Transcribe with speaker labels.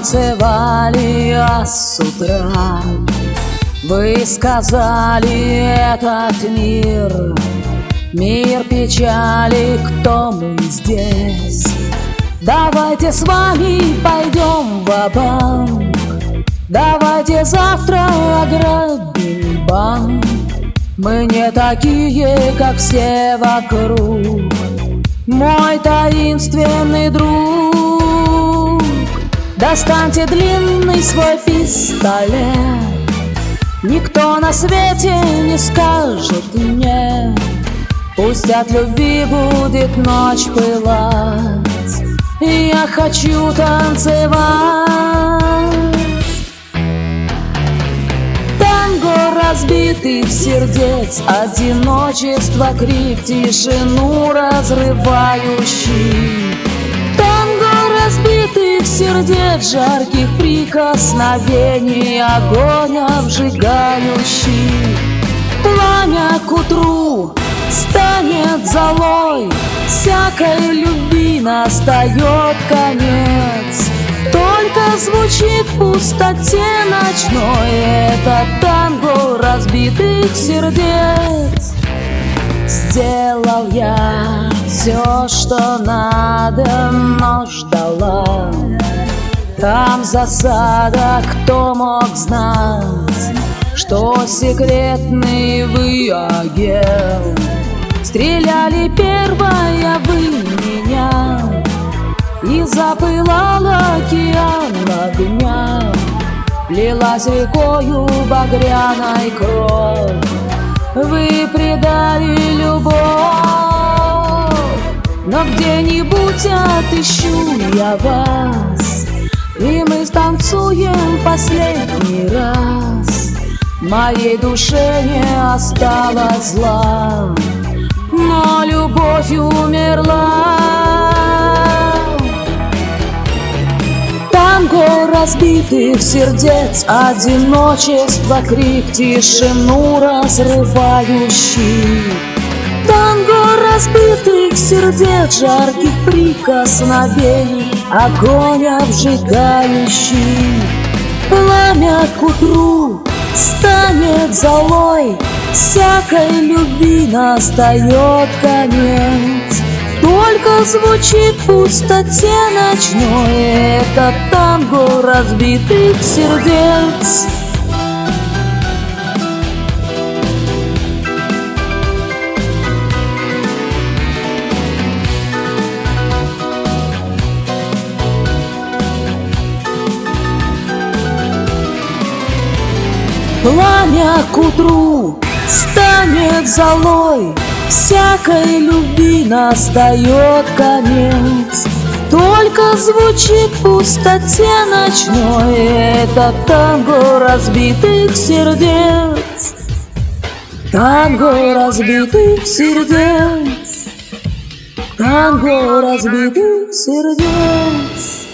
Speaker 1: танцевали, а с утра вы сказали: этот мир печали, кто мы здесь? Давайте с вами пойдем ва-банк, давайте завтра ограбим банк. Мы не такие, как все вокруг, мой таинственный друг. Достаньте длинный свой пистолет, никто на свете не скажет мне. Пусть от любви будет ночь пылать, и я хочу танцевать. Танго разбитых сердец, одиночество, крик, тишину разрывающий. Танго разбитых сердец, жарких прикосновений, огонь обжигающий. Пламя к утру станет золой, всякой любви настает конец. Только звучит в пустоте ночной это танго разбитых сердец. Сделал я все, что надо, но ждала там засада. Кто мог знать, что секретный вы агент? Стреляли первая вы меня, и запылал океан огня. Лилась рекою багряной кровь, вы предали любовь. Но где-нибудь отыщу я вас, и мы станцуем последний раз. Моей душе не осталось зла, но любовь умерла. Танго разбитых сердец, одиночество, крик, тишину разрывающий. Танго разбитых сердец, жарких прикосновений, огонь обжигающий. Пламя к утру станет золой, всякой любви настает конец. Только звучит в пустоте ночной это танго разбитых сердец. Пламя к утру станет золой, всякой любви настает конец. Только звучит в пустоте ночной это танго разбитых сердец. Танго разбитых сердец, танго разбитых сердец.